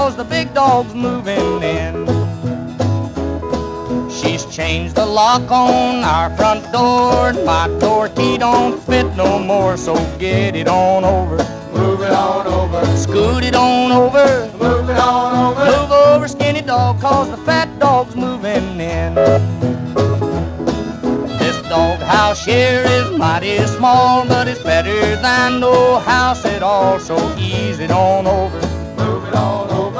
'cause the big dog's moving in. She's changed the lock on our front door, and my door key don't fit no more, so get it on over. Move it on over. Scoot it on over. Move it on over. Move over, skinny dog, 'cause the fat dog's moving in. This dog house here is mighty small, but it's better than no house at all, so ease it on over. Move it on